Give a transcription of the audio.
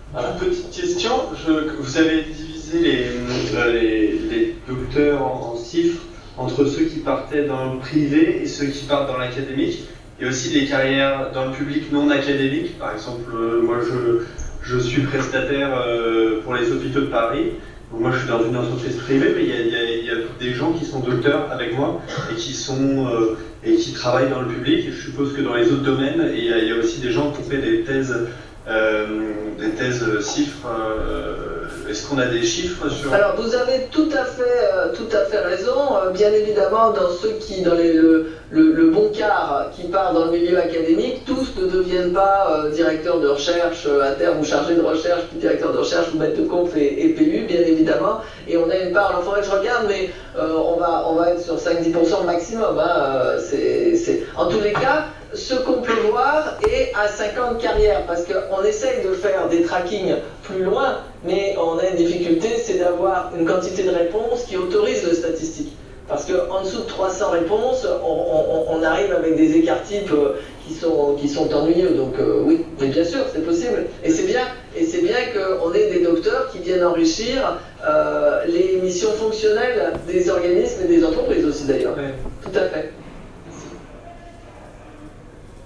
Voilà. Une petite question, vous avez divisé les docteurs en chiffres entre ceux qui partaient dans le privé et ceux qui partent dans l'académique, et aussi des carrières dans le public non académique. Par exemple, moi je suis prestataire pour les hôpitaux de Paris. Donc moi je suis dans une entreprise privée, mais il y a des gens qui sont docteurs avec moi et qui travaillent dans le public. Et je suppose que dans les autres domaines, il y a aussi des gens qui ont fait des thèses chiffres. Est-ce qu'on a des chiffres sur... Alors vous avez tout à fait raison. Bien évidemment, dans le bon quart qui part dans le milieu académique, tous ne deviennent pas directeurs de recherche à terme ou chargés de recherche, puis directeurs de recherche ou maîtres de conf et PU, bien évidemment. Et on a une part, il faudrait que je regarde, mais on va être sur 5-10% maximum. En tous les cas, ce qu'on peut voir est à 50 carrières, parce qu'on essaye de faire des trackings plus loin, mais on a une difficulté, c'est d'avoir une quantité de réponses qui autorise le statistique. Parce qu'en dessous de 300 réponses, on arrive avec des écarts types qui sont ennuyeux. Donc oui, mais bien sûr, c'est possible. Et c'est bien qu'on ait des docteurs qui viennent enrichir les missions fonctionnelles des organismes et des entreprises aussi d'ailleurs. Ouais. Tout à fait.